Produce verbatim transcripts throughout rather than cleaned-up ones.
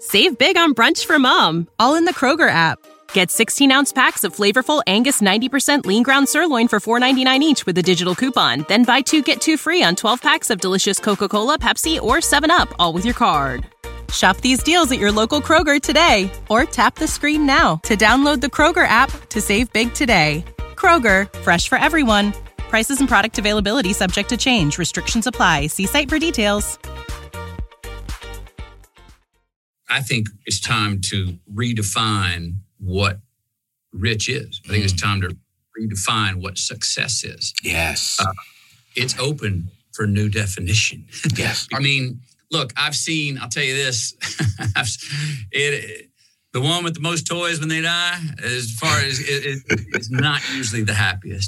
Save big on brunch for mom, all in the Kroger app. Get sixteen-ounce packs of flavorful Angus ninety percent lean ground sirloin for four dollars and ninety-nine cents each with a digital coupon. Then buy two, get two free on twelve packs of delicious Coca-Cola, Pepsi, or seven up, all with your card. Shop these deals at your local Kroger today, or tap the screen now to download the Kroger app to save big today. Kroger, fresh for everyone. Prices and product availability subject to change. Restrictions apply. See site for details. I think it's time to redefine what rich is. I think mm. it's time to redefine what success is. Yes. Uh, it's open for new definition. Yes. I mean, look, I've seen, I'll tell you this, it, the one with the most toys when they die, as far as it, it, it's not usually the happiest.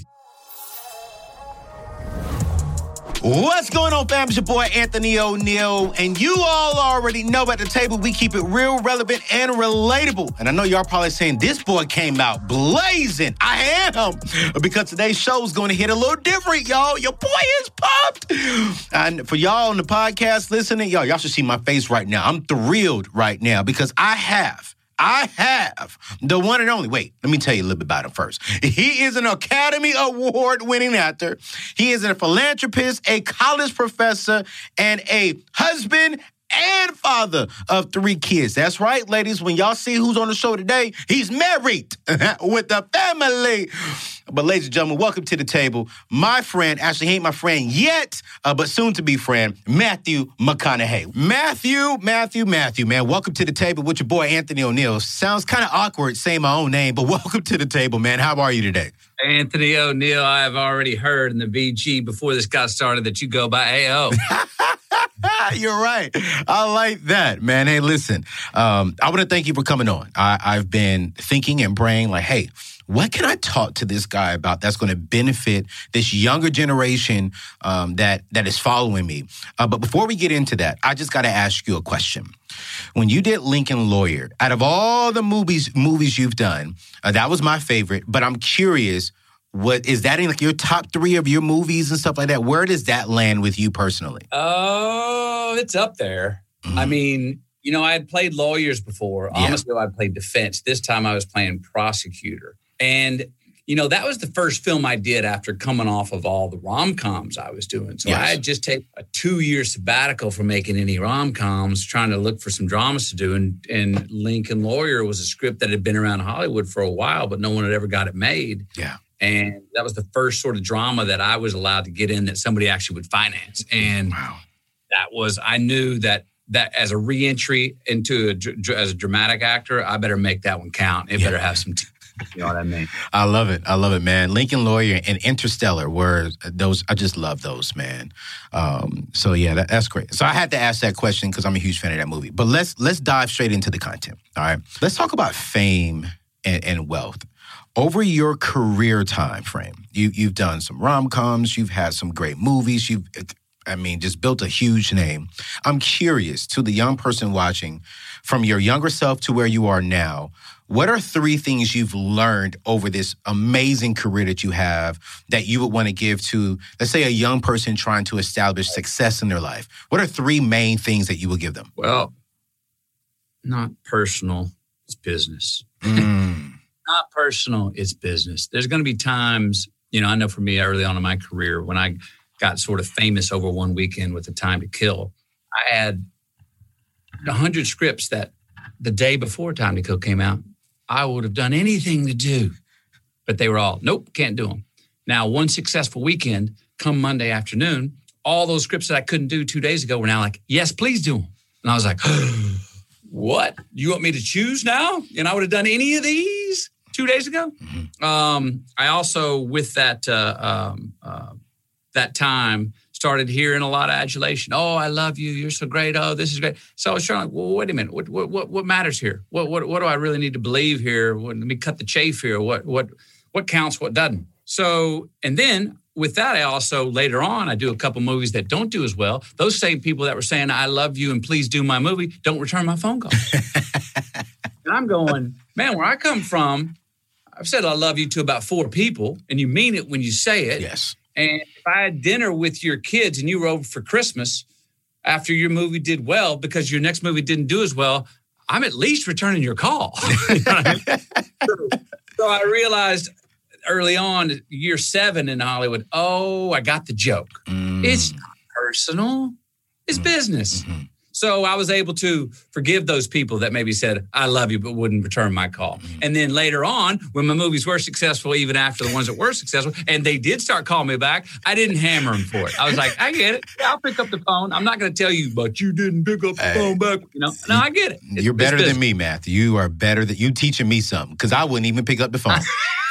What's going on, fam? It's your boy, Anthony O'Neal, and you all already know at the table we keep it real, relevant, and relatable. And I know y'all probably saying this boy came out blazing. I am, because today's show is going to hit a little different, y'all. Your boy is pumped. And for y'all on the podcast listening, y'all, y'all should see my face right now. I'm thrilled right now because I have I have the one and only. Wait, let me tell you a little bit about him first. He is an Academy Award-winning actor. He is a philanthropist, a college professor, and a husband and father of three kids. That's right, ladies. When y'all see who's on the show today, he's married with a family. But ladies and gentlemen, welcome to the table. My friend, actually he ain't my friend yet, uh, but soon to be friend, Matthew McConaughey. Matthew, Matthew, Matthew, man, welcome to the table with your boy Anthony O'Neal. Sounds kind of awkward saying my own name, but welcome to the table, man. How are you today? Anthony O'Neal, I have already heard in the V G before this got started that you go by A O. You're right. I like that, man. Hey, listen, um, I want to thank you for coming on. I, I've been thinking and praying like, hey, what can I talk to this guy about that's going to benefit this younger generation um, that that is following me? Uh, but before we get into that, I just got to ask you a question. When you did Lincoln Lawyer, out of all the movies movies you've done, uh, that was my favorite. But I'm curious, what is that in like your top three of your movies and stuff like that? Where does that land with you personally? Oh, it's up there. Mm-hmm. I mean, you know, I had played lawyers before. Yeah. Honestly, I played defense. This time I was playing prosecutor. And, you know, that was the first film I did after coming off of all the rom-coms I was doing. So yes. I had just taken a two-year sabbatical from making any rom-coms, trying to look for some dramas to do. And, and Lincoln Lawyer was a script that had been around Hollywood for a while, but no one had ever got it made. Yeah. And that was the first sort of drama that I was allowed to get in that somebody actually would finance. And wow. that was, I knew that that as a reentry into a, as a dramatic actor, I better make that one count. It yeah. better have some t- You know what I mean? I love it. I love it, man. Lincoln Lawyer and Interstellar were those. I just love those, man. Um, so yeah, that, that's great. So I had to ask that question because I'm a huge fan of that movie. But let's let's dive straight into the content. All right, let's talk about fame and, and wealth. Over your career time frame, you you've done some rom-coms. You've had some great movies. You've, I mean, just built a huge name. I'm curious to the young person watching, from your younger self to where you are now. What are three things you've learned over this amazing career that you have that you would want to give to, let's say, a young person trying to establish success in their life? What are three main things that you would give them? Well, not personal, it's business. Mm. Not personal, it's business. There's going to be times, you know, I know for me early on in my career when I got sort of famous over one weekend with The Time to Kill, I had one hundred scripts that the day before Time to Kill came out, I would have done anything to do, but they were all, nope, can't do them. Now, one successful weekend, come Monday afternoon, all those scripts that I couldn't do two days ago were now like, yes, please do them. And I was like, what? You want me to choose now? And I would have done any of these two days ago? Mm-hmm. Um, I also, with that uh, um, uh, that time, started hearing a lot of adulation. Oh, I love you. You're so great. Oh, this is great. So I was trying to, well, wait a minute. What what what, what matters here? What, what what do I really need to believe here? What, let me cut the chafe here. What what what counts? What doesn't? So, and then with that, I also later on, I do a couple movies that don't do as well. Those same people that were saying, I love you and please do my movie, don't return my phone calls. And I'm going, man, where I come from, I've said I love you to about four people, and you mean it when you say it. Yes. And if I had dinner with your kids and you were over for Christmas after your movie did well because your next movie didn't do as well, I'm at least returning your call. You know what I mean? so, so I realized early on, year seven in Hollywood, oh, I got the joke. Mm. It's not personal. It's mm. business. Mm-hmm. So I was able to forgive those people that maybe said, I love you, but wouldn't return my call. Mm-hmm. And then later on, when my movies were successful, even after the ones that were successful, and they did start calling me back, I didn't hammer them for it. I was like, I get it. Yeah, I'll pick up the phone. I'm not going to tell you, but you didn't pick up the hey, phone back. You know, no, I get it. It's, You're better than me, Matthew. You are better than you teaching me something because I wouldn't even pick up the phone.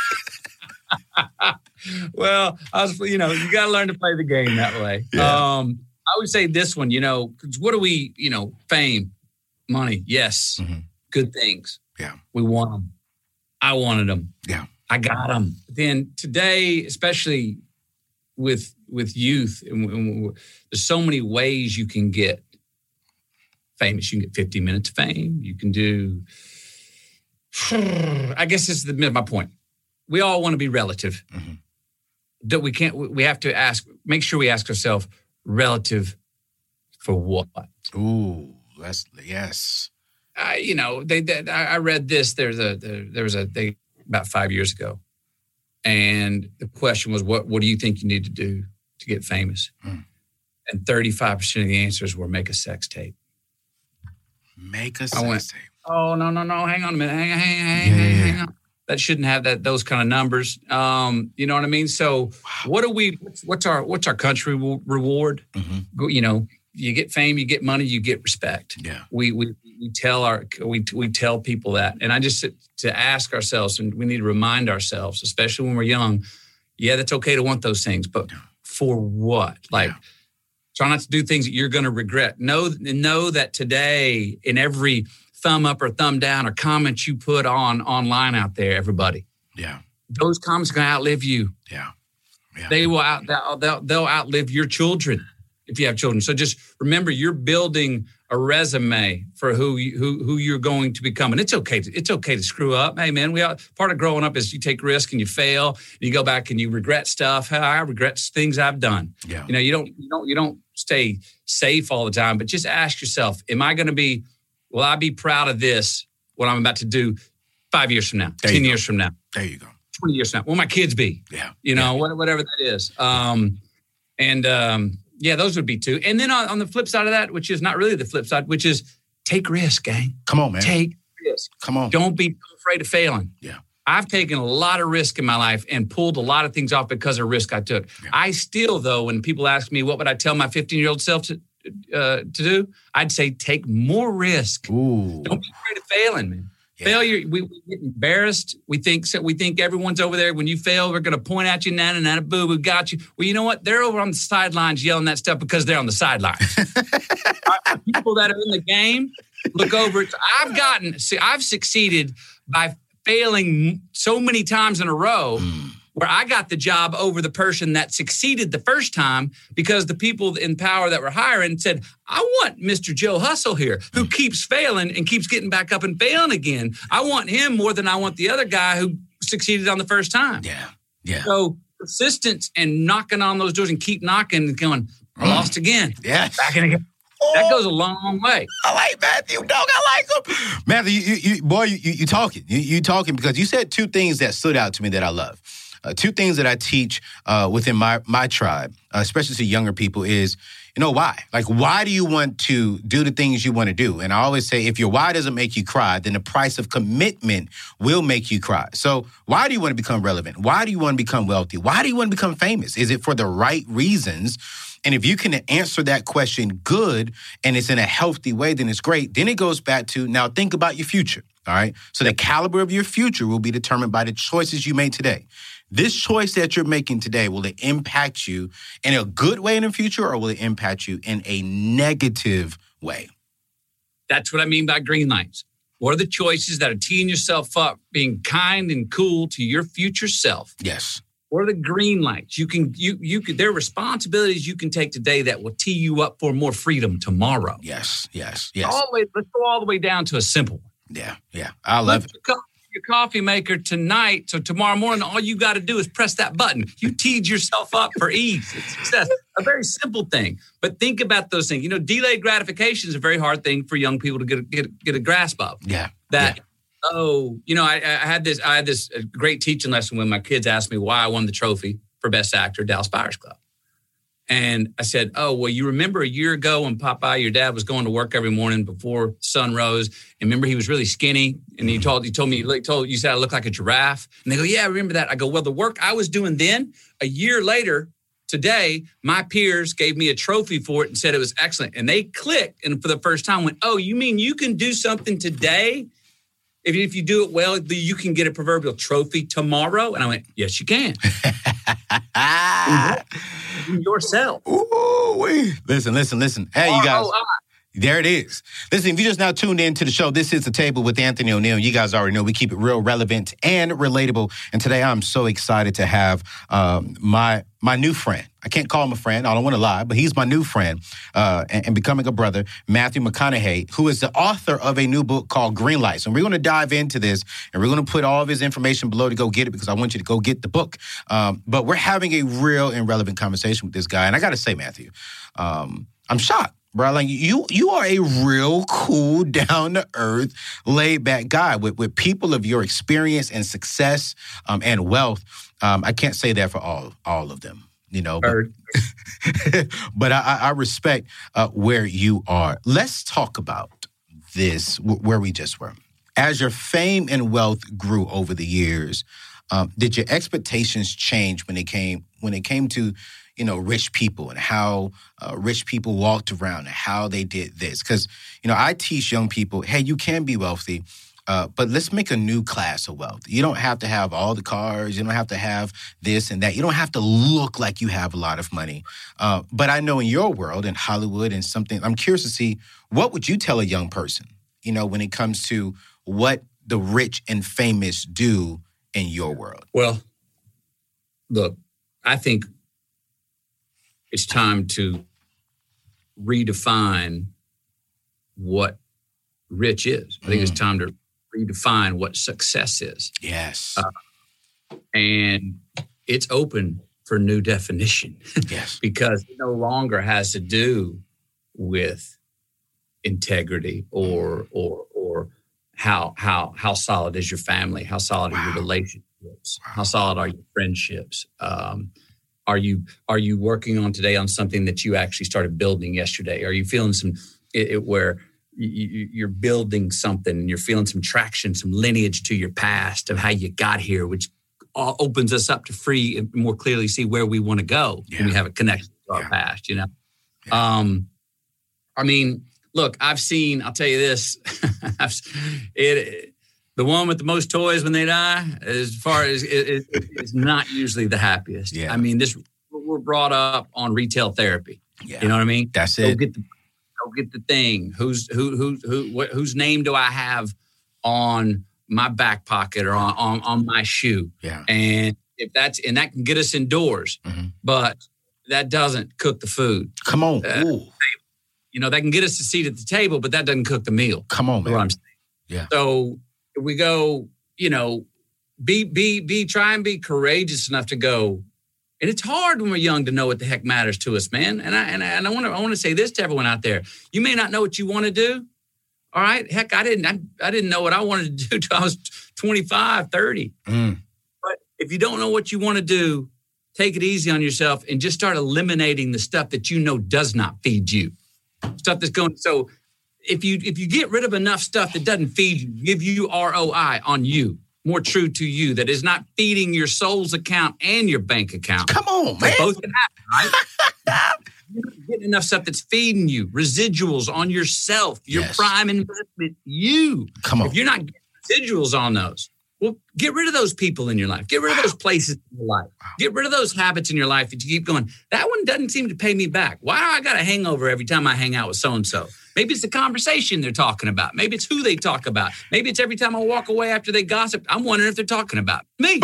Well, I was, you know, you got to learn to play the game that way. Yeah. Um, I would say this one, you know, what do we, you know, fame, money, yes, mm-hmm. good things. Yeah. We want them. I wanted them. Yeah. I got them. Then today, especially with with youth, and, and there's so many ways you can get famous. You can get fifty minutes of fame. You can do, I guess this is the, my point. We all want to be relative. Mm-hmm. That we can't, we have to ask, make sure we ask ourselves, relative for what? Ooh, that's, yes. I, you know, they, they. I read this. There's a there, there was a they about five years ago, and the question was, what What do you think you need to do to get famous? Mm. And thirty-five percent of the answers were make a sex tape. Make a sex I went, tape. Oh no no no! Hang on a minute. Hang hang hang hang, yeah. hang on. That shouldn't have that those kind of numbers. Um, you know what I mean? So, wow. what do we? What's our What's our country reward? Mm-hmm. You know, you get fame, you get money, you get respect. Yeah. We we we tell our we we tell people that, and I just to ask ourselves, and we need to remind ourselves, especially when we're young. Yeah, that's okay to want those things, but yeah. for what? Like, yeah. try not to do things that you're going to regret. Know know that today, in every thumb up or thumb down or comments you put on online out there, everybody. Yeah. Those comments are going to outlive you. Yeah. yeah. They will out, they'll, they'll outlive your children if you have children. So just remember, you're building a resume for who you, who who you're going to become. And it's okay to, it's okay to screw up. Hey man, we all, part of growing up is you take risk and you fail. And you go back and you regret stuff. I regret things I've done. Yeah. You know, you don't you don't you don't stay safe all the time, but just ask yourself, am I going to be Will I be proud of this, what I'm about to do five years from now, there ten years from now? There you go. twenty years from now. Will my kids be? Yeah. You know, yeah. whatever that is. Um, and um, yeah, those would be two. And then on, on the flip side of that, which is not really the flip side, which is take risk, gang. Come on, man. Take risk. Come on. Don't be afraid of failing. Yeah. I've taken a lot of risk in my life and pulled a lot of things off because of risk I took. Yeah. I still, though, when people ask me, what would I tell my fifteen-year-old self to Uh, to do, I'd say take more risk. Ooh. Don't be afraid of failing, man. Yeah. Failure, we, we get embarrassed. We think so. We think everyone's over there. When you fail, we're going to point at you, nana, nana, boo, we got you. Well, you know what? They're over on the sidelines yelling that stuff because they're on the sidelines. People that are in the game look over it. I've gotten, see, I've succeeded by failing so many times in a row. Mm. Where I got the job over the person that succeeded the first time because the people in power that were hiring said, I want Mister Joe Hustle here who mm. keeps failing and keeps getting back up and failing again. I want him more than I want the other guy who succeeded on the first time. Yeah, yeah. So persistence and knocking on those doors and keep knocking and going, I mm. lost again. Yes. Back in again. Oh, that goes a long way. I like Matthew, dog. I like him. Matthew, you, you, boy, you, you, you talking. You, you talking because you said two things that stood out to me that I love. Uh, two things that I teach uh, within my my tribe, uh, especially to younger people, is, you know, why? Like, why do you want to do the things you want to do? And I always say, if your why doesn't make you cry, then the price of commitment will make you cry. So why do you want to become relevant? Why do you want to become wealthy? Why do you want to become famous? Is it for the right reasons? And if you can answer that question good and it's in a healthy way, then it's great. Then it goes back to, now think about your future, all right? So the caliber of your future will be determined by the choices you made today. This choice that you're making today, will it impact you in a good way in the future, or will it impact you in a negative way? That's what I mean by green lights. What are the choices that are teeing yourself up, being kind and cool to your future self? Yes. What are the green lights? You can, you, you can, there are responsibilities you can take today that will tee you up for more freedom tomorrow. Yes, yes, yes. All the way, let's go all the way down to a simple one. Yeah, yeah. I love let's it. Become, your coffee maker tonight. So tomorrow morning, all you got to do is press that button. You teed yourself up for ease and success. A very simple thing. But think about those things. You know, delayed gratification is a very hard thing for young people to get, get, get a grasp of. Yeah. That, yeah. oh, you know, I, I had this, I had this great teaching lesson when my kids asked me why I won the trophy for Best Actor at Dallas Buyers Club. And I said, oh, well, you remember a year ago when Popeye, your dad, was going to work every morning before the sun rose. And remember, he was really skinny. And he told, he told me, he told, you said I look like a giraffe. And they go, yeah, I remember that. I go, well, the work I was doing then, a year later, today, my peers gave me a trophy for it and said it was excellent. And they clicked and for the first time went, oh, you mean you can do something today? If, if you do it well, you can get a proverbial trophy tomorrow. And I went, yes, you can. Yourself. Ooh, listen, listen, listen. Hey, you guys. There it is. Listen, if you just now tuned in to the show, this is The Table with Anthony O'Neal. You guys already know we keep it real, relevant, and relatable. And today I'm so excited to have um, my my new friend. I can't call him a friend. I don't want to lie, but he's my new friend uh, and, and becoming a brother, Matthew McConaughey, who is the author of a new book called Green Lights. And we're going to dive into this, and we're going to put all of his information below to go get it because I want you to go get the book. Um, but we're having a real and relevant conversation with this guy. And I got to say, Matthew, um, I'm shocked. Bro, like you, you are a real cool, down-to-earth, laid-back guy with, with people of your experience and success um, and wealth. Um, I can't say that for all all of them, you know. But, but I, I respect uh, where you are. Let's talk about this, where we just were. As your fame and wealth grew over the years, um, did your expectations change when it came when it came to you know, rich people and how uh, rich people walked around and how they did this? Because, you know, I teach young people, hey, you can be wealthy, uh, but let's make a new class of wealth. You don't have to have all the cars. You don't have to have this and that. You don't have to look like you have a lot of money. Uh, but I know in your world, in Hollywood and something, I'm curious to see, what would you tell a young person, you know, when it comes to what the rich and famous do in your world? Well, look, I think it's time to redefine what rich is. I think mm. it's time to redefine what success is. Yes. Uh, and it's open for new definition. Yes. Because it no longer has to do with integrity or or or how how how solid is your family, how solid wow. are your relationships, wow. how solid are your friendships. Um, Are you are you working on today on something that you actually started building yesterday? Are you feeling some it, it, where you, you're building something and you're feeling some traction, some lineage to your past of how you got here, which all opens us up to free and more clearly see where we want to go yeah. when we have a connection to our yeah. past. You know, yeah. um, I mean, look, I've seen. I'll tell you this: I've, it. The one with the most toys when they die, as far as it, it, it's not usually the happiest. Yeah. I mean, this we're brought up on retail therapy. Yeah. You know what I mean? That's go it. Get the, go get the thing. Who's who who who what, whose name do I have on my back pocket or on on, on my shoe? Yeah. And if that's and that can get us indoors, mm-hmm. but that doesn't cook the food. Come on. Uh, you know, that can get us a seat at the table, but that doesn't cook the meal. Come on, man. What I'm saying. Yeah. So we go, you know, be, be, be, try and be courageous enough to go. And it's hard when we're young to know what the heck matters to us, man. And I, and I, and I want to, I want to say this to everyone out there. You may not know what you want to do. All right. Heck, I didn't, I, I didn't know what I wanted to do till I was twenty-five, thirty. Mm. But if you don't know what you want to do, take it easy on yourself and just start eliminating the stuff that you know does not feed you. Stuff that's going, so If you if you get rid of enough stuff that doesn't feed you, give you R O I on you, more true to you, that is not feeding your soul's account and your bank account. Come on, man. Both can happen, right? You're not getting enough stuff that's feeding you, residuals on yourself, your yes. prime investment, you. Come on. If you're not getting residuals on those, well, get rid of those people in your life. Get rid wow. of those places in your life. Wow. Get rid of those habits in your life that you keep going, that one doesn't seem to pay me back. Why do I got a hangover every time I hang out with so-and-so? Maybe it's the conversation they're talking about. Maybe it's who they talk about. Maybe it's every time I walk away after they gossip, I'm wondering if they're talking about me.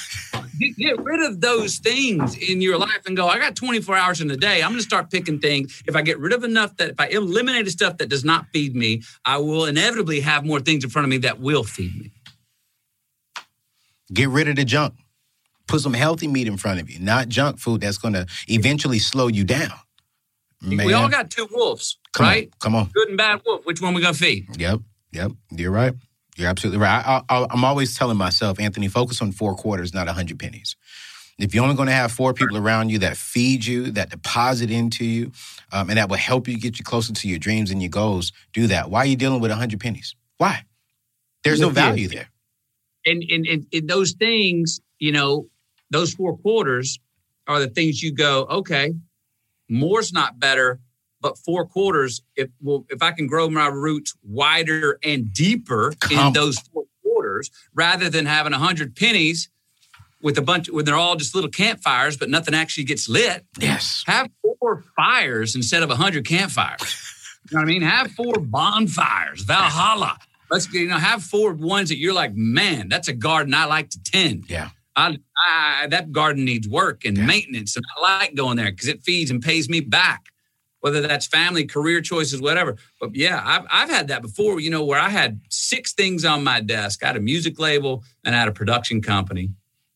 Get, get rid of those things in your life and go, I got twenty-four hours in the day. I'm going to start picking things. If I get rid of enough that, if I eliminate the stuff that does not feed me, I will inevitably have more things in front of me that will feed me. Get rid of the junk. Put some healthy meat in front of you, not junk food that's going to eventually slow you down. Man. We all got two wolves, Come right? On, come on. Good and bad wolf. Which one we going to feed? Yep, yep. You're right. You're absolutely right. I, I, I'm always telling myself, Anthony, focus on four quarters, not a hundred pennies. If you're only going to have four people around you that feed you, that deposit into you, um, and that will help you get you closer to your dreams and your goals, do that. Why are you dealing with a hundred pennies? Why? There's no value there. And, and, and, and those things, you know, those four quarters are the things you go, okay, more's not better, but four quarters, if well, if I can grow my roots wider and deeper Come. in those four quarters, rather than having a hundred pennies with a bunch, when they're all just little campfires, but nothing actually gets lit. Yes. Have four fires instead of a hundred campfires. You know what I mean? Have four bonfires, Valhalla. Let's, you know, have four ones that you're like, man, that's a garden I like to tend. Yeah. I, I, that garden needs work and yeah. maintenance, and I like going there because it feeds and pays me back, whether that's family, career choices, whatever. But yeah, I've, I've had that before, you know, where I had six things on my desk. I had a music label and I had a production company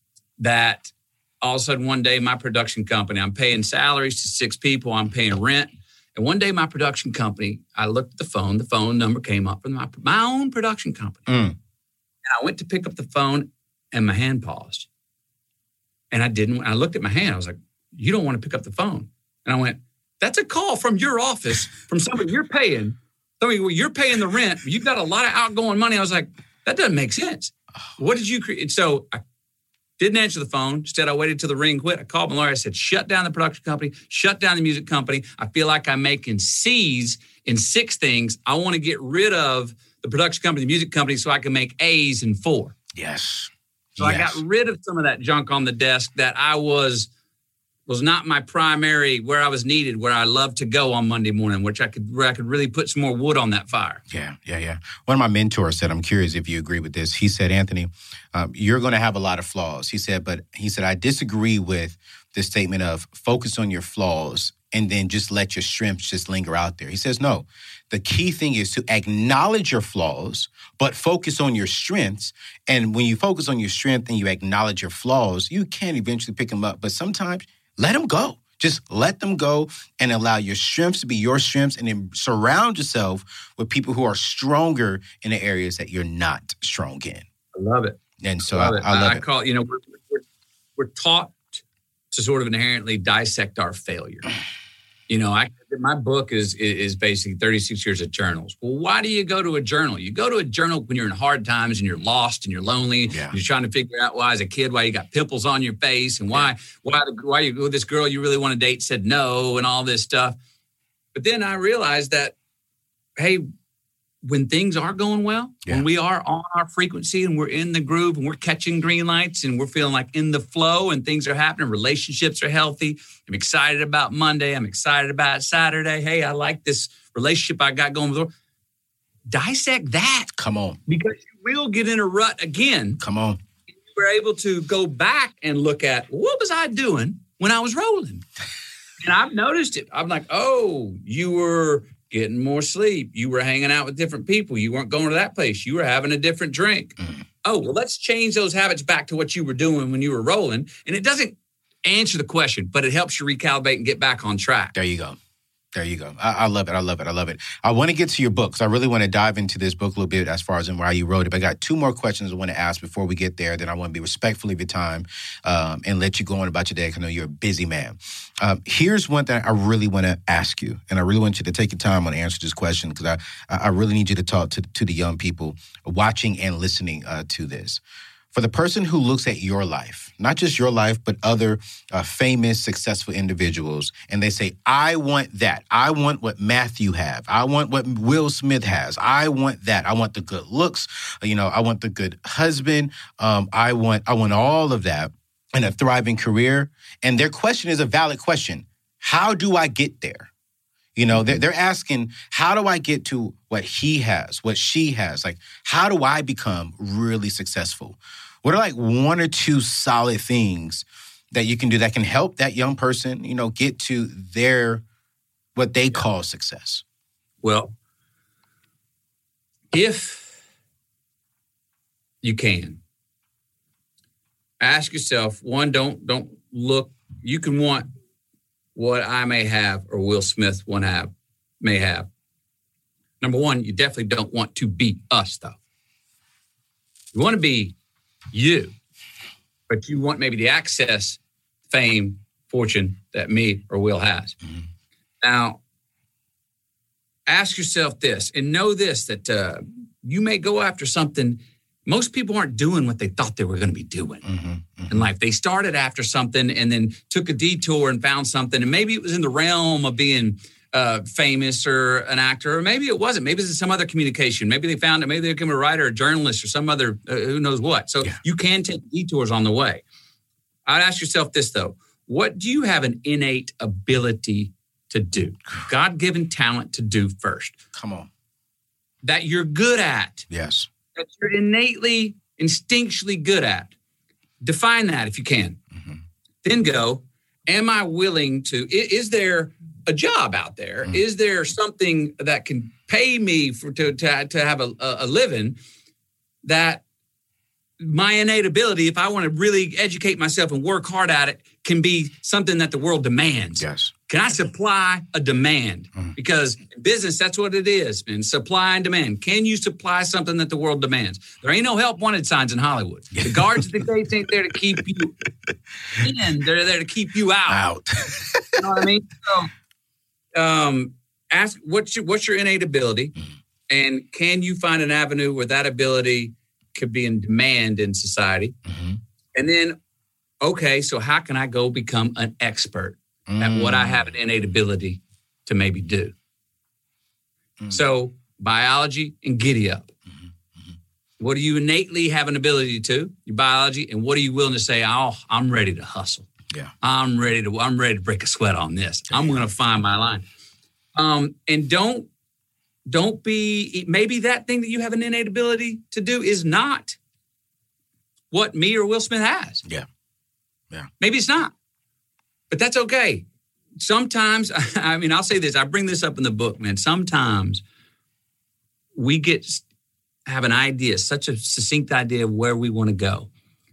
that all of a sudden one day my production company, I'm paying salaries to six people, I'm paying rent. And one day my production company, I looked at the phone, the phone number came up from my, my own production company. Mm. And I went to pick up the phone and my hand paused. And I didn't. I looked at my hand. I was like, you don't want to pick up the phone. And I went, that's a call from your office, from somebody you're paying. Somebody where you're paying the rent. You've got a lot of outgoing money. I was like, that doesn't make sense. What did you create? So I didn't answer the phone. Instead, I waited till the ring quit. I called my lawyer. I said, shut down the production company, shut down the music company. I feel like I'm making C's in six things. I want to get rid of the production company, the music company, so I can make A's in four. Yes. So yes. I got rid of some of that junk on the desk that I was was not my primary, where I was needed, where I loved to go on Monday morning, which I could where I could really put some more wood on that fire. Yeah, yeah, yeah. One of my mentors said, I'm curious if you agree with this. He said, Anthony, um, you're going to have a lot of flaws. He said, but he said, I disagree with the statement of focus on your flaws and then just let your strengths just linger out there. He says, no, the key thing is to acknowledge your flaws, but focus on your strengths. And when you focus on your strength and you acknowledge your flaws, you can eventually pick them up. But sometimes let them go. Just let them go and allow your strengths to be your strengths, and then surround yourself with people who are stronger in the areas that you're not strong in. I love it. And so I I, love it. I love I it. call it, you know, we're, we're, we're taught to sort of inherently dissect our failure. You know, I, my book is is basically thirty-six years of journals. Well, why do you go to a journal? You go to a journal when you're in hard times and you're lost and you're lonely. Yeah. And you're trying to figure out why, as a kid, why you got pimples on your face and why why why you this girl you really want to date said no and all this stuff. But then I realized that, hey, when things are going well, yeah. when we are on our frequency and we're in the groove and we're catching green lights and we're feeling like in the flow and things are happening, relationships are healthy. I'm excited about Monday. I'm excited about Saturday. Hey, I like this relationship I got going with. Dissect that. Come on. Because you will get in a rut again. Come on. You were able to go back and look at, what was I doing when I was rolling? And I've noticed it. I'm like, oh, you were getting more sleep. You were hanging out with different people. You weren't going to that place. You were having a different drink. Mm. Oh, well, let's change those habits back to what you were doing when you were rolling. And it doesn't answer the question, but it helps you recalibrate and get back on track. There you go. There you go. I, I love it. I love it. I love it. I want to get to your book because I really want to dive into this book a little bit as far as in why you wrote it. But I got two more questions I want to ask before we get there. Then I want to be respectful of your time um, and let you go on about your day because I know you're a busy man. Um, here's one thing I really want to ask you, and I really want you to take your time on to answer this question because I, I really need you to talk to, to the young people watching and listening uh, to this. For the person who looks at your life, not just your life, but other uh, famous, successful individuals, and they say, I want that. I want what Matthew have. I want what Will Smith has. I want that. I want the good looks. You know, I want the good husband. Um, I want, I want all of that and a thriving career. And their question is a valid question. How do I get there? You know, they're, they're asking, how do I get to what he has, what she has? Like, how do I become really successful? What are like one or two solid things that you can do that can help that young person, you know, get to their, what they call success? Well, if you can, ask yourself, one, don't don't look. You can want what I may have or Will Smith one have may have. Number one, you definitely don't want to be us, though. You want to be you, but you want maybe the access, fame, fortune that me or Will has. Mm-hmm. Now, ask yourself this and know this, that uh, you may go after something. Most people aren't doing what they thought they were going to be doing mm-hmm, mm-hmm. in life. They started after something and then took a detour and found something. And maybe it was in the realm of being uh, famous or an actor, or maybe it wasn't. Maybe it's some other communication. Maybe they found it. Maybe they became a writer, a journalist, or some other, uh, who knows what. So yeah. you can take detours on the way. I'd ask yourself this, though. What do you have an innate ability to do? God-given talent to do first. Come on. That you're good at. Yes. That you're innately, instinctually good at. Define that if you can. Mm-hmm. Then go, am I willing to, is there a job out there? Mm-hmm. Is there something that can pay me for to, to, to have a, a living that my innate ability, if I want to really educate myself and work hard at it, can be something that the world demands? Yes. Can I supply a demand? Mm. Because in business, that's what it is, man. Supply and demand. Can you supply something that the world demands? There ain't no help wanted signs in Hollywood. The guards at the gates ain't there to keep you in. They're there to keep you out. Out. You know what I mean? So, um, ask what's your what's your innate ability, mm. and can you find an avenue where that ability could be in demand in society? Mm-hmm. And then, okay, so how can I go become an expert mm. at what I have an innate ability to maybe do? Mm. So biology and giddy up. Mm-hmm. Mm-hmm. What do you innately have an ability to? Your biology. And what are you willing to say, oh, I'm ready to hustle. Yeah. I'm ready to, I'm ready to break a sweat on this. Yeah. I'm going to find my line. Um, and don't, Don't be, maybe that thing that you have an innate ability to do is not what me or Will Smith has. Yeah. Yeah. Maybe it's not, but that's okay. Sometimes, I mean, I'll say this, I bring this up in the book, man. Sometimes we get, have an idea, such a succinct idea of where we want to go.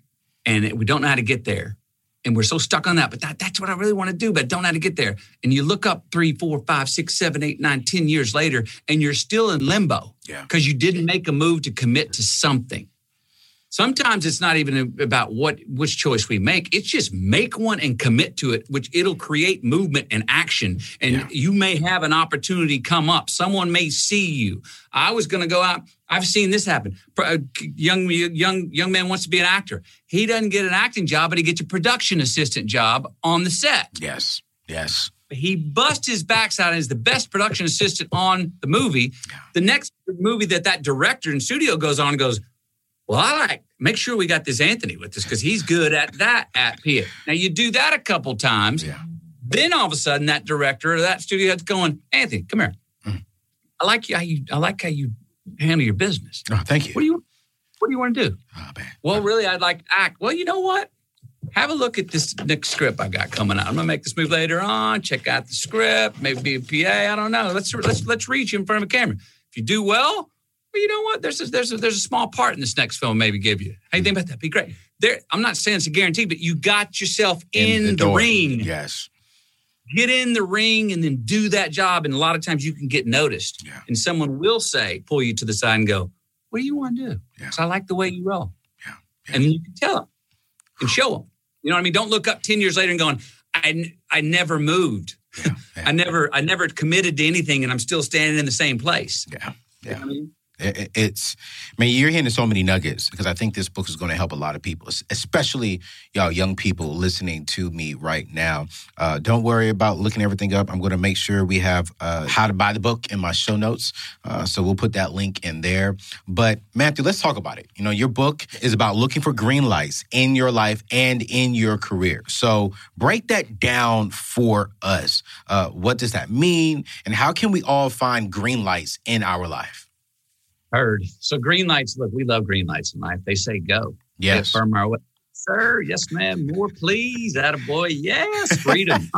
And we don't know how to get there. And we're so stuck on that, but that, that's what I really want to do, but I don't know how to get there. And you look up three, four, five, six, seven, eight, nine, ten years later, and you're still in limbo because yeah. you didn't make a move to commit to something. Sometimes it's not even about what which choice we make. It's just make one and commit to it, which it'll create movement and action. And yeah. you may have an opportunity come up. Someone may see you. I was going to go out. I've seen this happen. A young, young, young man wants to be an actor. He doesn't get an acting job, but he gets a production assistant job on the set. Yes, yes. He busts his backside and is the best production assistant on the movie. Yeah. The next movie that that director and studio goes on and goes, well, I like, make sure we got this Anthony with us because he's good at that at P A. Now, you do that a couple times. Yeah. Then all of a sudden, that director or that studio head's going, Anthony, come here. Mm. I like you, how you. I like how you handle your business. Oh, thank you. What do you What do you want to do? Oh, man. Well, oh. really, I'd like to act. Well, you know what? Have a look at this next script I got coming out. I'm gonna make this move later on. Check out the script. Maybe be a P A. I don't know. Let's let's let's reach you in front of a camera. If you do well. Well, you know what? There's a, there's a, there's a small part in this next film maybe give you. How do you think about that? Be great. There, I'm not saying it's a guarantee, but you got yourself in, in the, the ring. Yes. Get in the ring and then do that job. And a lot of times you can get noticed. Yeah. And someone will say, pull you to the side and go, what do you want to do? Because yeah. I like the way you roll. Yeah. Yeah. And then you can tell them and show them. You know what I mean? Don't look up ten years later and going, I, I never moved. Yeah. Yeah. I never I never committed to anything and I'm still standing in the same place. Yeah. Yeah. You know what I mean? It's, I mean, you're hearing so many nuggets because I think this book is going to help a lot of people, especially y'all young people listening to me right now. Uh, don't worry about looking everything up. I'm going to make sure we have uh, how to buy the book in my show notes. Uh, so we'll put that link in there. But Matthew, let's talk about it. You know, your book is about looking for green lights in your life and in your career. So break that down for us. Uh, what does that mean? And how can we all find green lights in our life? Heard. So green lights, look, we love green lights in life. They say go. Yes. They affirm our way. Sir, yes, ma'am. More, please. Attaboy. Yes, freedom.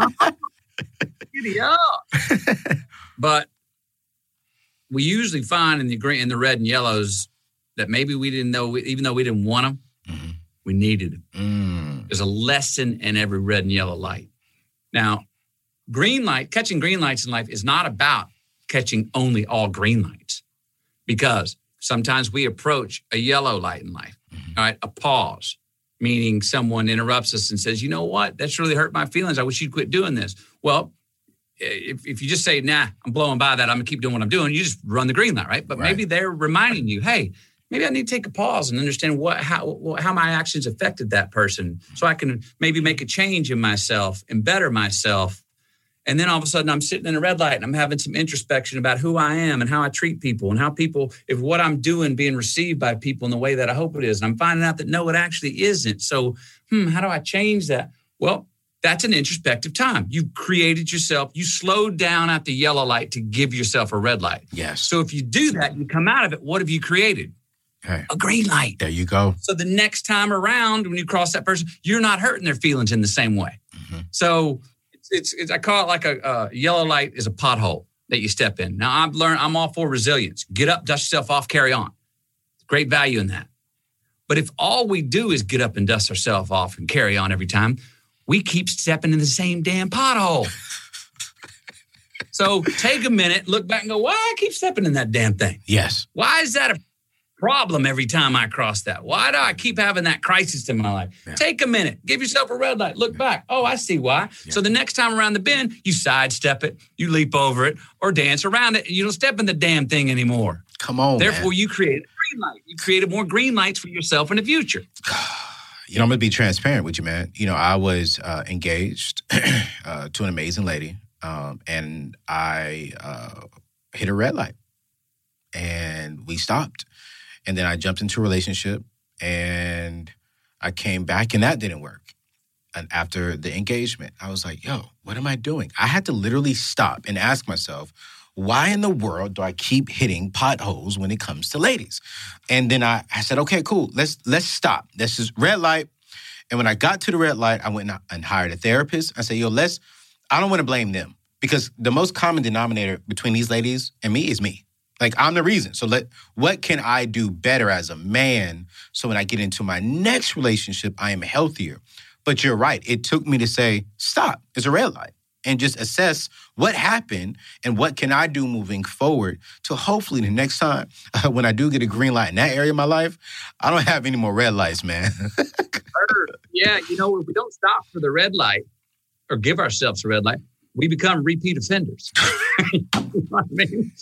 Giddy up. But we usually find in the green, in the red and yellows that maybe we didn't know, even though we didn't want them, mm-hmm. We needed it. Mm. There's a lesson in every red and yellow light. Now, green light, catching green lights in life is not about catching only all green lights, because sometimes we approach a yellow light in life, mm-hmm. all right, a pause, meaning someone interrupts us and says, you know what, that's really hurt my feelings. I wish you'd quit doing this. Well, if, if you just say, nah, I'm blowing by that, I'm going to keep doing what I'm doing, you just run the green light, right? But right. maybe they're reminding you, hey, maybe I need to take a pause and understand what how how my actions affected that person, so I can maybe make a change in myself and better myself. And then all of a sudden I'm sitting in a red light and I'm having some introspection about who I am and how I treat people and how people, if what I'm doing being received by people in the way that I hope it is. And I'm finding out that no, it actually isn't. So, hmm, how do I change that? Well, that's an introspective time. You created yourself. You slowed down at the yellow light to give yourself a red light. Yes. So if you do that, you come out of it. What have you created? Okay. A green light. There you go. So the next time around, when you cross that person, you're not hurting their feelings in the same way. Mm-hmm. So it's, it's, it's I call it like a, a yellow light is a pothole that you step in. Now I've learned, I'm all for resilience. Get up, dust yourself off, carry on. Great value in that. But if all we do is get up and dust ourselves off and carry on every time, we keep stepping in the same damn pothole. So take a minute, look back and go, why I keep stepping in that damn thing? Yes. Why is that a problem every time I cross that? Why do I keep having that crisis in my life? Yeah. Take a minute, give yourself a red light, look yeah. back. Oh, I see why. Yeah. So the next time around the bend, you sidestep it, you leap over it, or dance around it, and you don't step in the damn thing anymore. Come on, Therefore, man. you created a green light. You created more green lights for yourself in the future. You know, I'm going to be transparent with you, man. You know, I was uh, engaged uh, to an amazing lady, um, and I uh, hit a red light, and we stopped. And then I jumped into a relationship, and I came back, and that didn't work. And after the engagement, I was like, yo, what am I doing? I had to literally stop and ask myself, why in the world do I keep hitting potholes when it comes to ladies? And then I, I said, okay, cool. Let's let's stop. This is red light. And when I got to the red light, I went and hired a therapist. I said, yo, let's, I don't want to blame them, because the most common denominator between these ladies and me is me. Like, I'm the reason. So let, what can I do better as a man so when I get into my next relationship, I am healthier? But you're right. It took me to say, stop. It's a red light. And just assess what happened and what can I do moving forward to hopefully the next time uh, when I do get a green light in that area of my life, I don't have any more red lights, man. Yeah, you know, if we don't stop for the red light or give ourselves a red light, we become repeat offenders. You know what I mean?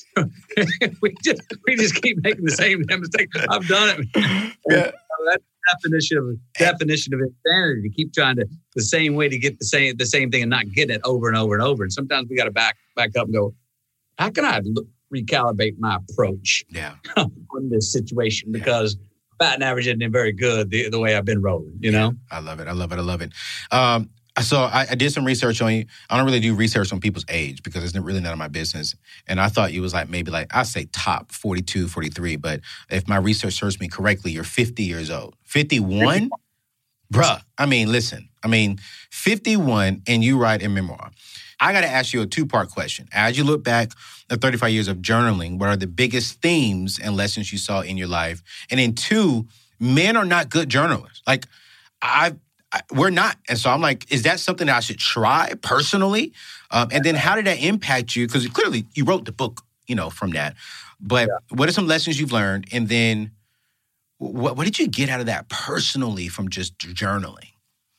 we just we just keep making the same mistake. I've done it. Yeah. That's the definition of definition of insanity, to keep trying to the same way to get the same the same thing and not get it over and over and over. And sometimes we got to back back up and go, how can I look, recalibrate my approach yeah. on this situation? Because yeah. batting average isn't very good the, the way I've been rolling, you know? Yeah, I love it. I love it. I love it. Um, So I, I did some research on you. I don't really do research on people's age because it's really none of my business. And I thought you was like maybe like, I say top forty-two, forty-three. But if my research serves me correctly, you're fifty years old. fifty-one? Bruh, I mean, listen. I mean, fifty-one and you write a memoir. I got to ask you a two-part question. As you look back at thirty-five years of journaling, what are the biggest themes and lessons you saw in your life? And then two, men are not good journalists. Like, I've I, we're not. And so I'm like, is that something that I should try personally? Um, and then how did that impact you? Because clearly you wrote the book, you know, from that. But yeah. What are some lessons you've learned? And then what, what did you get out of that personally from just journaling?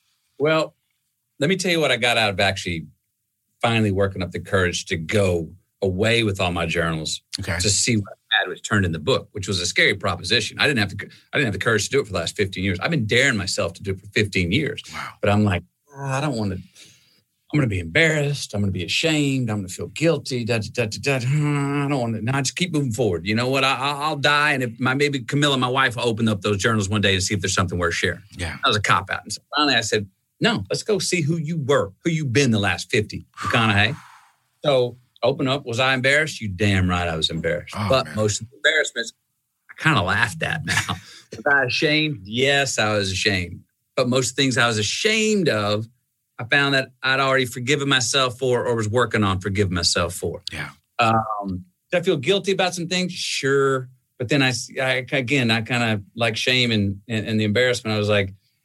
Well, let me tell you what I got out of actually finally working up the courage to go away with all my journals okay. to see what I had was turned in the book, which was a scary proposition. I didn't have to. I didn't have the courage to do it for the last fifteen years. I've been daring myself to do it for fifteen years. Wow. But I'm like, oh, I don't want to. I'm going to be embarrassed. I'm going to be ashamed. I'm going to feel guilty. Da, da, da, da, da. I don't want to. No, I just keep moving forward. You know what? I, I'll die, and if my maybe Camilla, my wife, will open up those journals one day to see if there's something worth sharing. Yeah, that was a cop out. And so finally, I said, no, let's go see who you were, who you've been the last fifty. McConaughey. So. Open up. Was I embarrassed? You damn right I was embarrassed. Oh, but man. most of the embarrassments, I kind of laughed at now. Was I ashamed? Yes, I was ashamed. But most things I was ashamed of, I found that I'd already forgiven myself for or was working on forgiving myself for. Yeah. Um, did I feel guilty about some things? Sure. But then I, I again, I kind of like shame and, and, and the embarrassment. I was like,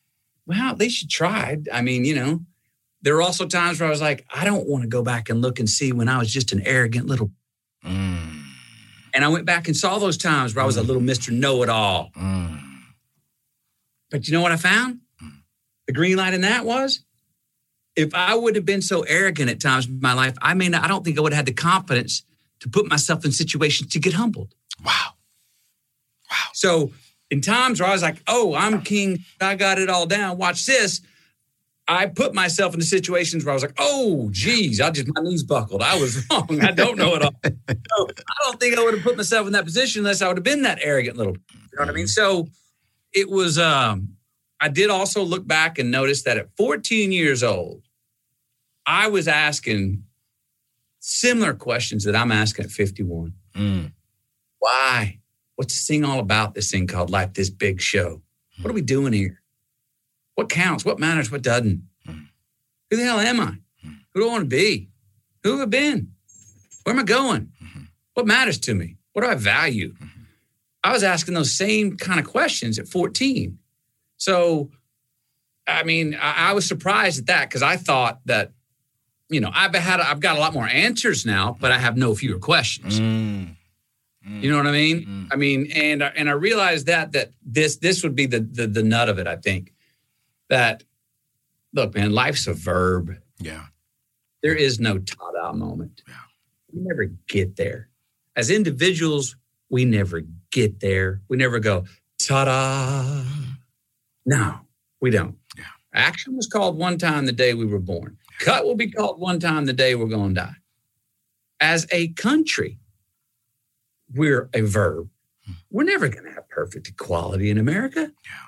well, at least you tried. I mean, you know, there were also times where I was like, I don't want to go back and look and see when I was just an arrogant little. Mm. And I went back and saw those times where I was a little Mister Know-It-All. Mm. But you know what I found? Mm. The green light in that was, if I would have been so arrogant at times in my life, I may not, I don't think I would have had the confidence to put myself in situations to get humbled. Wow. Wow. So in times where I was like, oh, I'm king, I got it all down, watch this. I put myself into situations where I was like, oh, geez, I just, my knees buckled. I was wrong. I don't know it all. So I don't think I would have put myself in that position unless I would have been that arrogant little, you know what I mean? So it was, um, I did also look back and notice that at fourteen years old, I was asking similar questions that I'm asking at fifty-one. Mm. Why? What's this thing all about, this thing called life, this big show? What are we doing here? What counts? What matters? What doesn't? Mm. Who the hell am I? Mm. Who do I want to be? Who have I been? Where am I going? Mm-hmm. What matters to me? What do I value? Mm-hmm. I was asking those same kind of questions at fourteen. So, I mean, I, I was surprised at that because I thought that, you know, I've had, I've got a lot more answers now, but I have no fewer questions. Mm. Mm. You know what I mean? Mm. I mean, and and I realized that that this this would be the, the the nut of it. I think that, look, man, life's a verb. Yeah. There is no ta-da moment. Yeah. We never get there. As individuals, we never get there. We never go ta-da. No, we don't. Yeah. Action was called one time the day we were born. Cut will be called one time the day we're going to die. As a country, we're a verb. We're never going to have perfect equality in America. Yeah.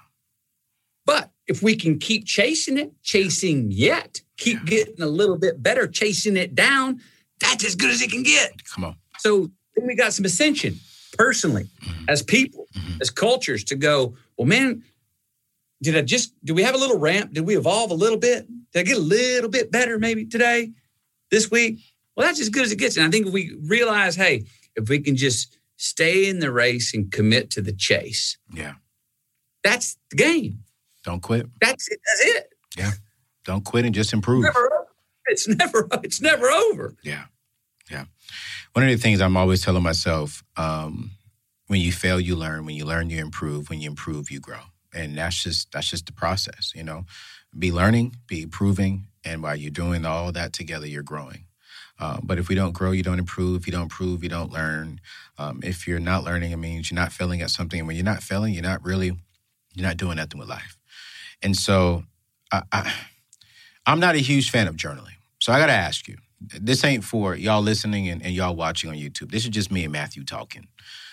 But if we can keep chasing it, chasing yet, keep yeah. getting a little bit better, chasing it down, that's as good as it can get. Come on. So then we got some ascension personally, mm-hmm. as people, mm-hmm. as cultures to go, well, man, did I just, did we have a little ramp? Did we evolve a little bit? Did I get a little bit better maybe today, this week? Well, that's as good as it gets. And I think if we realize, hey, if we can just stay in the race and commit to the chase. Yeah. That's the game. Don't quit. That's it. That's it. Yeah. Don't quit and just improve. Never, it's never, it's never over. Yeah. Yeah. One of the things I'm always telling myself, um, when you fail, you learn. When you learn, you improve. When you improve, you grow. And that's just that's just the process, you know. Be learning, be improving, and while you're doing all that together, you're growing. Uh, but if we don't grow, you don't improve. If you don't improve, you don't learn. Um, if you're not learning, it means you're not failing at something. And when you're not failing, you're not really, you're not doing nothing with life. And so I, I, I'm not a huge fan of journaling. So I got to ask you, this ain't for y'all listening and, and y'all watching on YouTube. This is just me and Matthew talking.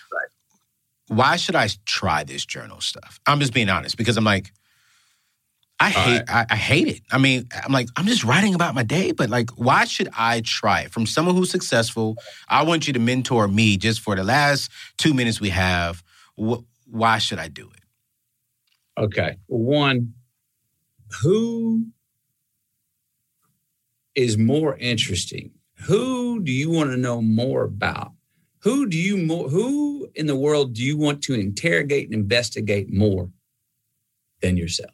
Why should I try this journal stuff? I'm just being honest because I'm like, I hate, right. I, I hate it. I mean, I'm like, I'm just writing about my day, but like, why should I try it? From someone who's successful, I want you to mentor me just for the last two minutes we have. Wh- why should I do it? Okay. One, who is more interesting? Who do you want to know more about? Who do you more, who in the world do you want to interrogate and investigate more than yourself?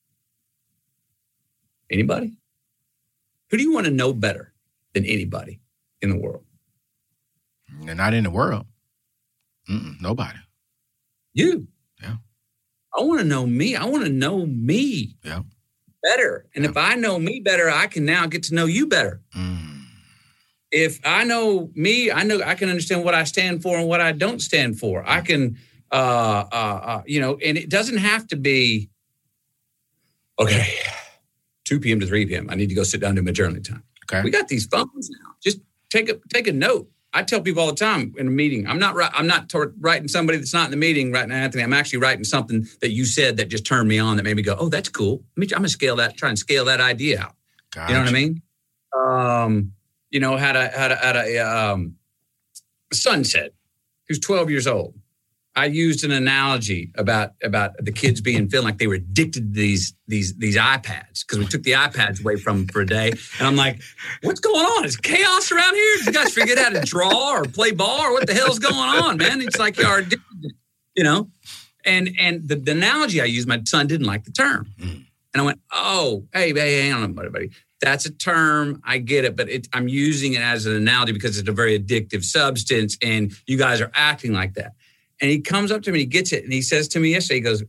Anybody? Who do you want to know better than anybody in the world? They're not in the world. Mm-mm, nobody. You. Yeah. I want to know me. I want to know me yeah. better. And yeah. if I know me better, I can now get to know you better. Mm. If I know me, I know I can understand what I stand for and what I don't stand for. I can, uh, uh, uh, you know, and it doesn't have to be, okay, two p.m. to three p.m. I need to go sit down and do my journaling time. Okay. We got these phones now. Just take a take a note. I tell people all the time in a meeting, I'm not I'm not t- writing somebody that's not in the meeting right now, Anthony. I'm actually writing something that you said that just turned me on, that made me go, oh, that's cool. Let me, I'm going to scale that, try and scale that idea out. Gotcha. You know what I mean? Um, you know, had a had a had a um, sunset. Who's twelve years old. I used an analogy about about the kids being feeling like they were addicted to these these these iPads because we took the iPads away from them for a day. And I'm like, what's going on? Is chaos around here? Did you guys figure out how to draw or play ball or what the hell's going on, man? It's like you are addicted, you know. And and the, the analogy I used, my son didn't like the term. And I went, oh, hey, hey, hang on, buddy. That's a term. I get it, but it, I'm using it as an analogy because it's a very addictive substance and you guys are acting like that. And he comes up to me, he gets it, and he says to me yesterday, he goes,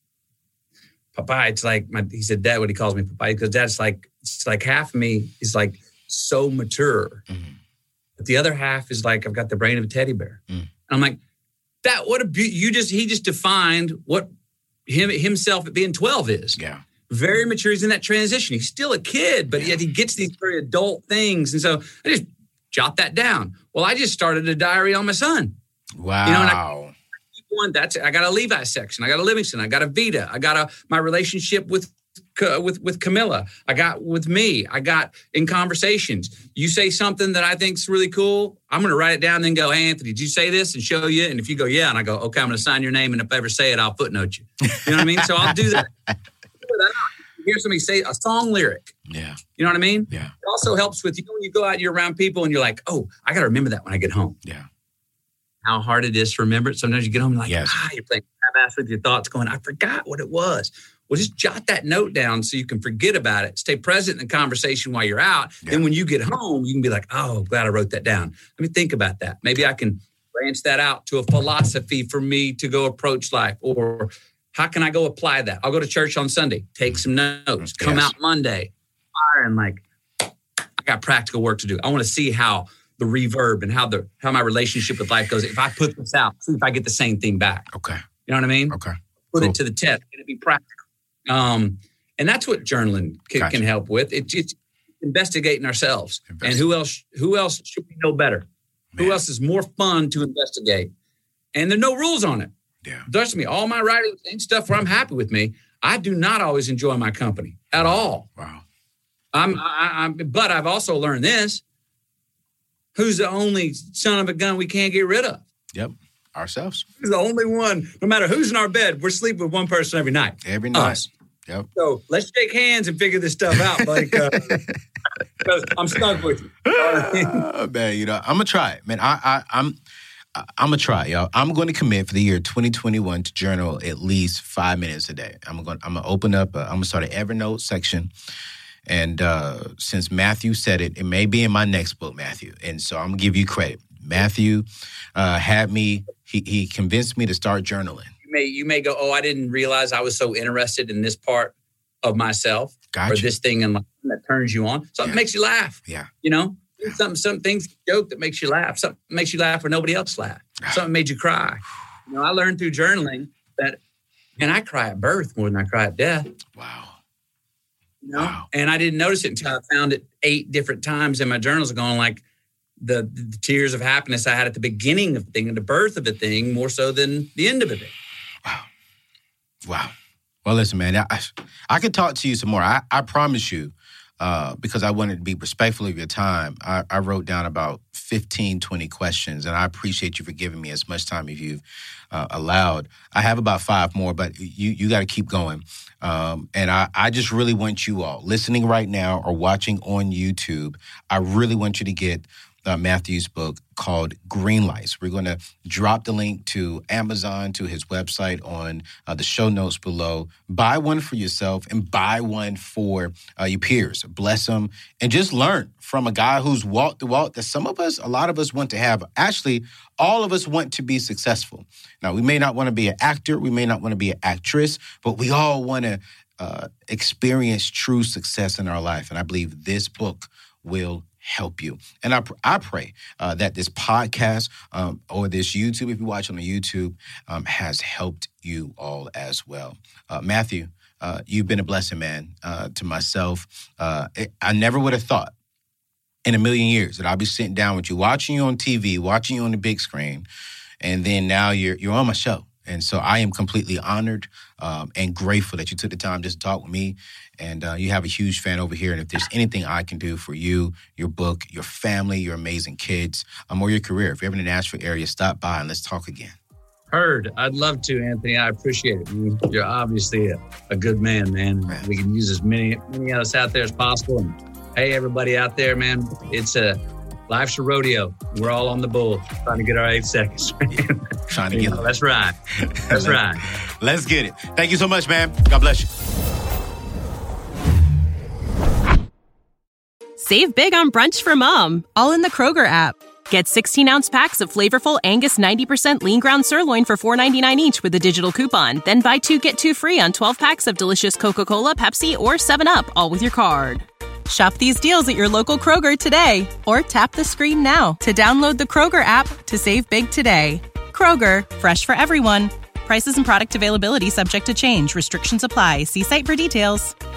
Papa, it's like, my, he said, Dad, what he calls me, Papa, because that's like, it's like half of me is like so mature. Mm-hmm. But the other half is like, I've got the brain of a teddy bear. Mm. And I'm like, that, what a beauty, you just, he just defined what him himself at being twelve is. Yeah. Very mature. He's in that transition. He's still a kid, but yet he gets these very adult things. And so I just jot that down. Well, I just started a diary on my son. Wow. You know, and I, one, that's I got a Levi section. I got a Livingston. I got a Vita. I got a my relationship with with with Camilla. I got with me. I got in conversations. You say something that I think's really cool, I'm going to write it down and then go, hey, Anthony, did you say this? And show you. And if you go, yeah, and I go, okay, I'm going to sign your name. And if I ever say it, I'll footnote you. You know what I mean? So I'll do that. You hear somebody say a song lyric. Yeah. You know what I mean? Yeah. It also helps with, you know, when you go out, you're around people and you're like, oh, I got to remember that when I get home. Yeah. How hard it is to remember it. Sometimes you get home and like, yes. ah, you're playing half-ass with your thoughts going, I forgot what it was. Well, just jot that note down so you can forget about it. Stay present in the conversation while you're out. Yeah. Then when you get home, you can be like, oh, glad I wrote that down. Let me think about that. Maybe I can branch that out to a philosophy for me to go approach life. Or how can I go apply that? I'll go to church on Sunday, take some notes, come yes. out Monday, fire, and like, I got practical work to do. I want to see how the reverb and how the how my relationship with life goes. If I put this out, see if I get the same thing back. Okay. You know what I mean? Okay. Put cool. it to the test. Can it be practical? Um, and that's what journaling can, gotcha. can help with. It, it's investigating ourselves. Investigate. And who else? Who else should we know better? Man. Who else is more fun to investigate? And there are no rules on it. Yeah. Trust me, all my writing and stuff where I'm happy with me, I do not always enjoy my company at all. Wow. I'm, I, I'm, but I've also learned this. Who's the only son of a gun we can't get rid of? Yep. Ourselves. Who's the only one? No matter who's in our bed, we're sleeping with one person every night. Every night. Us. Yep. So let's shake hands and figure this stuff out. Like, uh, I'm stuck with you. Oh, man, you know, I'm gonna try it, man. I, I, I'm, I'm gonna try, y'all. I'm going to commit for the year twenty twenty-one to journal at least five minutes a day. I'm going. I'm gonna open up. A, I'm gonna start an Evernote section. And uh, since Matthew said it, it may be in my next book, Matthew. And so I'm going to give you credit. Matthew uh, had me, he, he convinced me to start journaling. You may you may go, oh, I didn't realize I was so interested in this part of myself. Gotcha. Or this thing in life that turns you on. Something yeah. makes you laugh. Yeah. You know, something, some things, joke that makes you laugh. Something makes you laugh where nobody else laughs. Something made you cry. You know, I learned through journaling that, and I cry at birth more than I cry at death. Wow. You know? Wow. And I didn't notice it until I found it eight different times in my journals going like the, the tears of happiness I had at the beginning of the thing and the birth of the thing more so than the end of it. Wow. Wow. Well, listen, man, I, I could talk to you some more. I, I promise you, uh, because I wanted to be respectful of your time, I, I wrote down about fifteen, twenty questions, and I appreciate you for giving me as much time as you've uh, allowed. I have about five more, but you you got to keep going. Um, and I, I just really want you all listening right now or watching on YouTube, I really want you to get uh, Matthew's book called Green Lights. We're going to drop the link to Amazon, to his website on uh, the show notes below. Buy one for yourself and buy one for uh, your peers. Bless them and just learn from a guy who's walked the walk that some of us, a lot of us want to have. Actually, all of us want to be successful. Now, we may not want to be an actor. We may not want to be an actress, but we all want to uh, experience true success in our life. And I believe this book will help you. And I, I pray uh, that this podcast um, or this YouTube, if you watch on the YouTube, um, has helped you all as well. Uh, Matthew, uh, you've been a blessing, man, uh, to myself. Uh, it, I never would have thought in a million years that I'll be sitting down with you, watching you on T V, watching you on the big screen, and then now you're you're on my show. And so I am completely honored um, and grateful that you took the time just to talk with me. And uh, you have a huge fan over here. And if there's anything I can do for you, your book, your family, your amazing kids, um, or your career, if you're ever in the Nashville area, stop by and let's talk again. Heard. I'd love to, Anthony. I appreciate it. You're obviously a, a good man, man. man. We can use as many, many of us out there as possible. And hey, everybody out there, man, it's a life's a rodeo. We're all on the bull trying to get our eight seconds. Trying to get know, That's right. That's right. Let's get it. Thank you so much, man. God bless you. Save big on brunch for mom, all in the Kroger app. Get sixteen-ounce packs of flavorful Angus ninety percent lean ground sirloin for four ninety-nine each with a digital coupon. Then buy two, get two free on twelve packs of delicious Coca-Cola, Pepsi, or seven up, all with your card. Shop these deals at your local Kroger today, or tap the screen now to download the Kroger app to save big today. Kroger, fresh for everyone. Prices and product availability subject to change. Restrictions apply. See site for details.